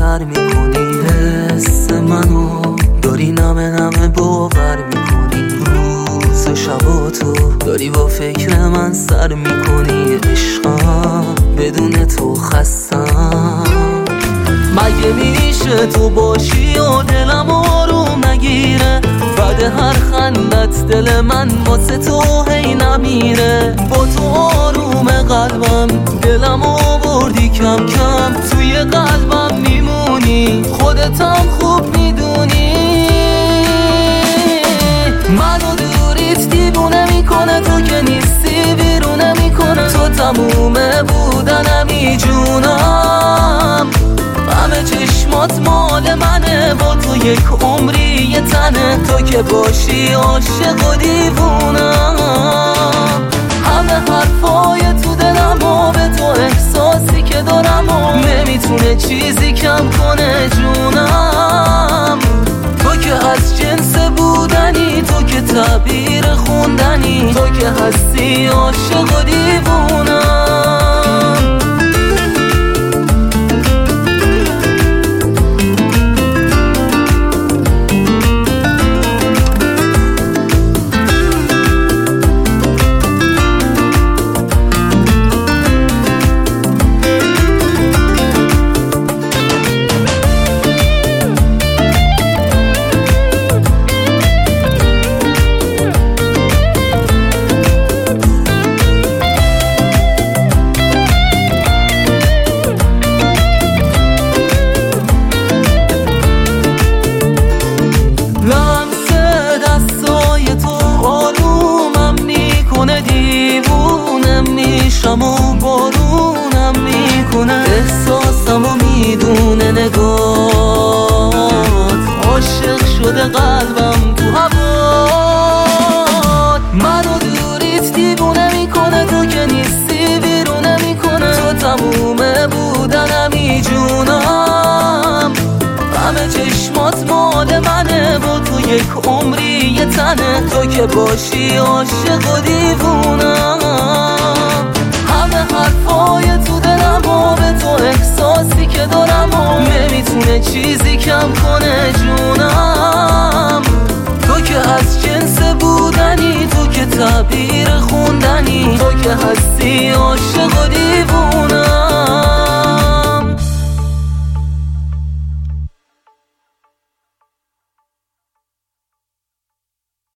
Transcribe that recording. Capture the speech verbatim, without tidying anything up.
تر میکنی، حس منو داری نمه نمه باور میکنی، روز و شباتو داری با فکر من سر میکنی. عشقم بدون تو خستم، مگه میشه تو باشی و دلم آروم نگیره؟ بعد هر خندت دل من واسه تو هی نمیره. با تو آروم قلبم دلم آوردی کم کم، توی قلبم میمونی خودتم خوب میدونی. منو دوریت دیوونه میکنه، تو که نیستی بیرونه میکنه. تو تمومه بودنمی جونم، همه چشمات مال منه، با تو یک عمری یه تنه. تو که باشی عاشق و دیوونم، همه حرفای تو دلم و به تو احساسی که دارم و نمیتونه چیزی کم کنه جونم. تو که از جنس بودنی، تو که تعبیر خوندنی، تو که هستی عاشق و دیوونم. و بارونم میکنه، احساسمو میدونه نگات، عاشق شده قلبم تو هوات. منو دوریت دیوونه میکنه، تو که نیستی بیرونه میکنه. تو تمومه بودنمی جونم، همه چشمات مال منه، با تو یک عمری یه تنه. تو که باشی عاشق و دیوونم، حرفای تو دلم و به تو احساسی که دارم و نمیتونه چیزی کم کنه جونم. تو که از جنس بودنی، تو که تعبیر خوندنی، تو که هستی عاشق و دیوون.